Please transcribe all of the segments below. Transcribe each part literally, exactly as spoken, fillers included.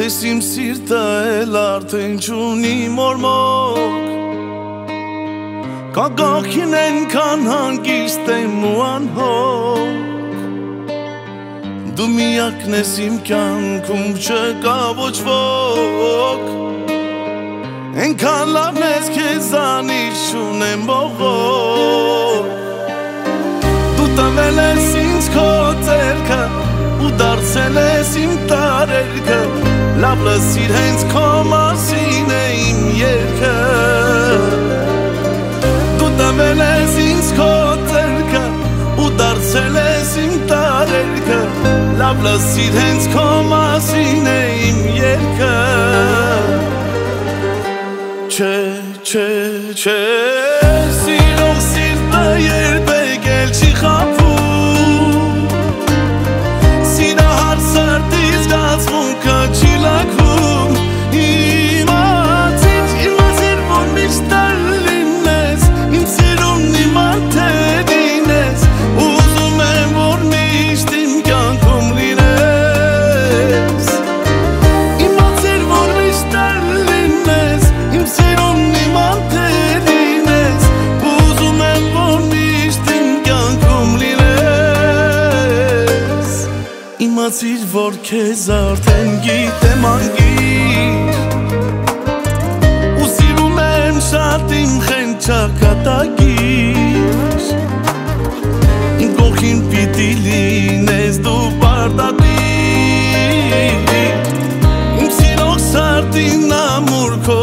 Տես իմ սիրտը էլ արդեն չունի մորմոք Կագախին ենքան հանգիստ եմ ու անհոգ Դու միակն ես իմ կյանքում չկա ոչ ոք Ենքան լավն ես քեզանից չունեմ բողոք Դու տվել ես ինձ քո ձեռքը ու դարձել ես իմ տարերքը Լավ լսիր հենց քո մասին է իմ երգը Դու տվել ես ինձ քո ձեռքը ու դարձել ես իմ տարերքը Լավ լսիր հենց քո մասին է իմ երգը Չէ, չէ, չէ Սիրող սիրտը երբեք էլ չի խաբում Սիրահար սրտի զգացմունքը չի լքվում Իմացիր, իմացիր, որ միշտ էլ լինես Իմ սիրուն իման թե լինես Ուզում եմ, որ միշտ իմ կյանքում լինես Իմացիր, որ միշտ էլ լինես Իմ սիրուն իման թե լինես Ուզում եմ, որ միշտ իմ կյանքում լինես Իմացիր, որ քեզ արդեն գիտեմ անգիր Ու սիրում եմ շատ իմ խենչակատագիր Իմ կողքին պիտի լինես դու պարտադիր Իմ սիրող սրտին ամուր քո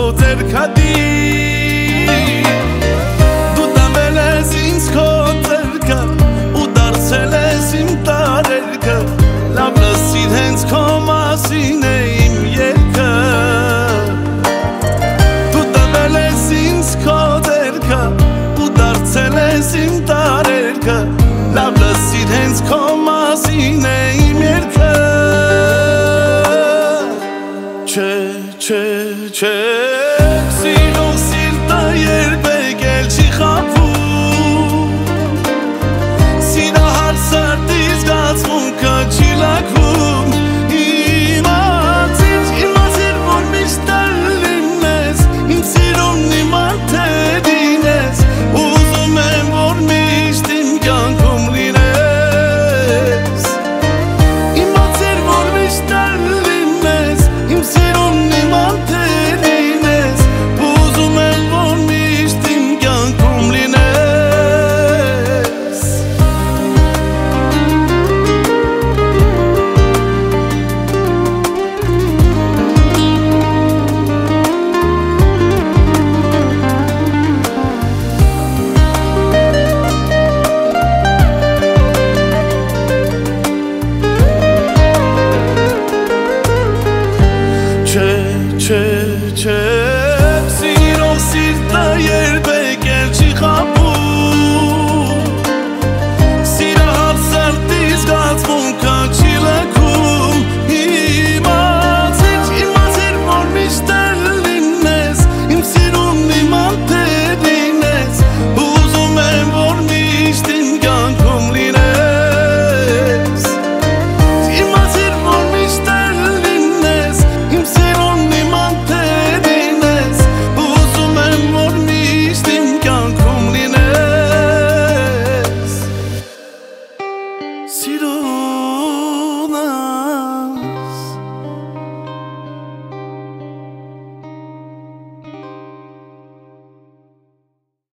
ձեռքադիր Դու տվել ես ինձ քո ձեռքը ու դարձել ես իմ տարերքը Լավ լսիր հենց քո մասին է իմ երգը Դու տվել ես ինձ քո ձեռքը ու դարձել ես իմ տարերքը Լավ լսիր հենց քո մասին է իմ երգը Չէ, չէ, չէ Սիրող սիրտը երբեք էլ չի խաբում Սիրահար սրտի զգացմունքը չի լքվում Իմացիր, իմացիր, որ միշտ էլ լինես Իմ սիրուն իման թե լինես Ուզում եմ, որ միշտ իմ կյանքում լինես Իմացիր, որ միշտ էլ լինես Իմ սիրուն իման թե լինես Ուզում եմ, որ միշտ իմ կյանքում լինես Չէ, չէ, չէ Սիրող սիրտը